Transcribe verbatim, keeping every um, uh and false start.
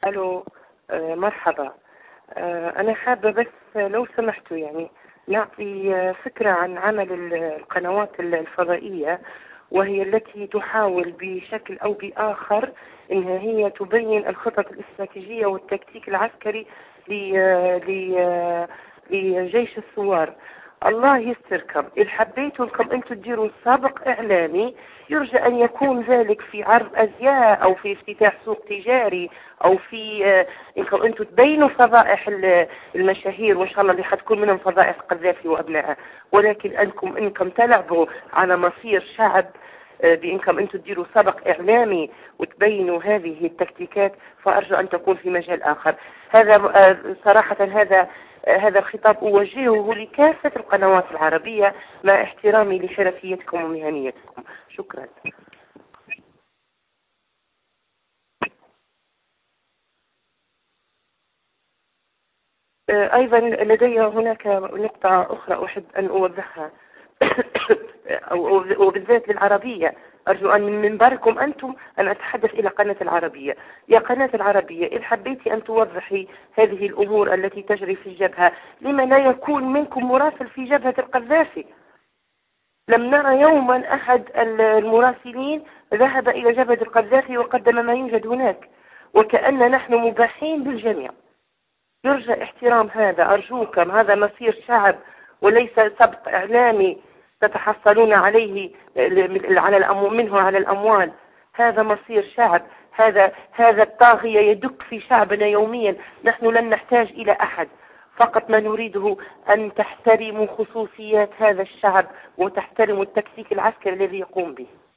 ألو. آه مرحبا. آه أنا حابة بس لو سمحتوا يعني نعطي آه، فكرة عن عمل ال- القنوات ال- الفضائية، وهي التي تحاول بشكل أو بآخر إنها هي تبين الخطط الاستراتيجية والتكتيك العسكري ل- آه، ل- آه، لجيش الثوار. الله يستركم، إن حبيتوا انكم انتم تديروا سابق اعلامي يرجى ان يكون ذلك في عرض ازياء او في افتتاح سوق تجاري او في آه، انكم انتم تبينوا فضائح ال- المشاهير، وان شاء الله اللي حتكون منهم فضائح القذافي وابنائه، ولكن انكم انكم تلعبوا على مصير شعب آه، بانكم انتم تديروا سبق اعلامي وتبينوا هذه التكتيكات، فارجو ان تكون في مجال اخر. هذا آه، صراحة هذا آه، هذا الخطاب أوجهه لكافة القنوات العربية مع احترامي لحرفيتكم ومهنيتكم. شكرا. آه، أيضا لدي هناك نقطة أخرى أحب أن أوضحها أو- أو- وبالذات للعربية. أرجو أن من منبركم أنتم أن أتحدث إلى قناة العربية. يا قناة العربية، إن حبيت أن توضحي هذه الأمور التي تجري في الجبهة، لما لا يكون منكم مراسل في جبهة القذافي؟ لم نرى يوما أحد المراسلين ذهب إلى جبهة القذافي وقدم ما يوجد هناك، وكأن نحن مباحين بالجميع. يرجى احترام هذا، أرجوكم. هذا مصير شعب وليس سبق إعلامي تتحصلون عليه على الأمو منه على الأموال. هذا مصير شعب. هذا هذا الطاغية يدك في شعبنا يوميا. نحن لن نحتاج إلى أحد، فقط ما نريده أن تحترموا خصوصيات هذا الشعب وتحترموا التكتيك العسكري الذي يقوم به.